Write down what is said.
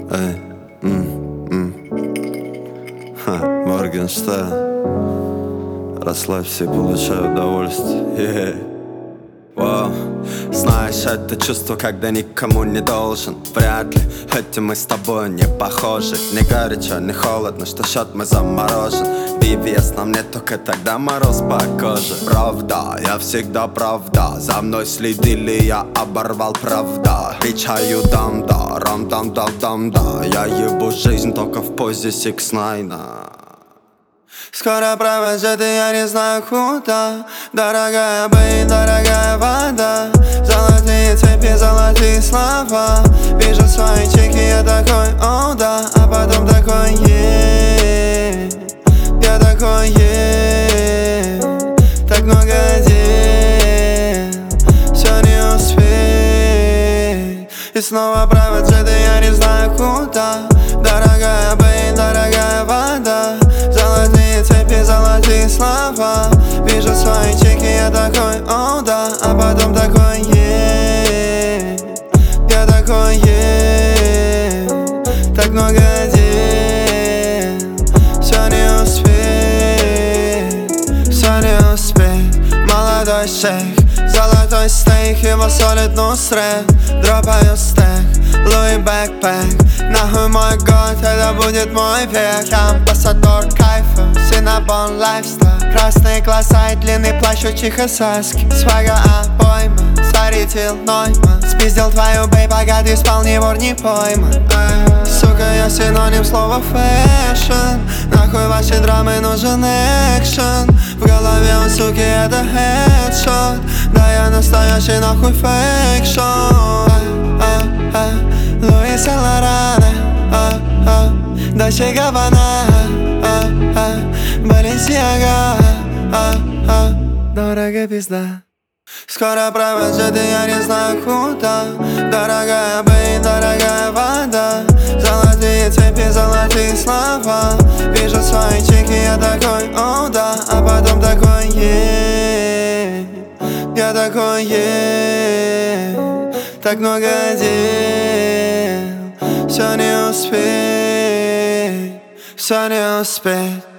Эй, Моргенштерн. Расслабься и получай удовольствие. Вау. Знаешь, это чувство, когда никому не должен. Вряд ли этим мы с тобой не похожи. Не горячо, не холодно, что счет мы заморожен. VVS нам нет, только тогда мороз по коже. Правда, я всегда правда. За мной следили, я оборвал правда. Кричаю дам-да, рам-дам-дам-дам-да. Я ебу жизнь только в позе 6ix9ine. Скоро провожу, я не знаю куда. Дорогая бэй, дорогая вода. Золотые цепи, золотые слова. Вижу свои чеки, я такой, о да. А потом такой, я такой, так много дел, все не успеть. И снова провожу, я не знаю куда. Дорогая бэй, дорогая вода. Золотые цепи, золотые слова. Вижу свои чеки, я такой, о да. А потом такой, я такой, так много дел, все не успеть, все не успеть. Молодой шейх, золотой стейк, его солит Нусрет. Дропаю стек, Луи бэкпэк. Нахуй мой год, это будет мой век. Я амбассадор кайфа, Синабон лайфстайл. Красные глаза и длинный плащ у чихасаски. Свага обойма, старитель Нойман. Спиздил твою бэй, пока ты спал, ни вор, не пойман. Сука, я синоним слова фэшн. Нахуй ваши драмы, нужен экшен. В голове у суки это хедшот. Да я настоящий нахуй фейкшот. Луи Сен-Лорана, Дольче Габбана, Баленсиага, дорогая пизда. Скоро провожу, я не знаю куда. Дорогая бэй, дорогая вода. Золотые цепи, золотые слова. Вижу свои чеки, я такой, о да. А потом такой, я такой, так много дел, все не успеть, все не успеть.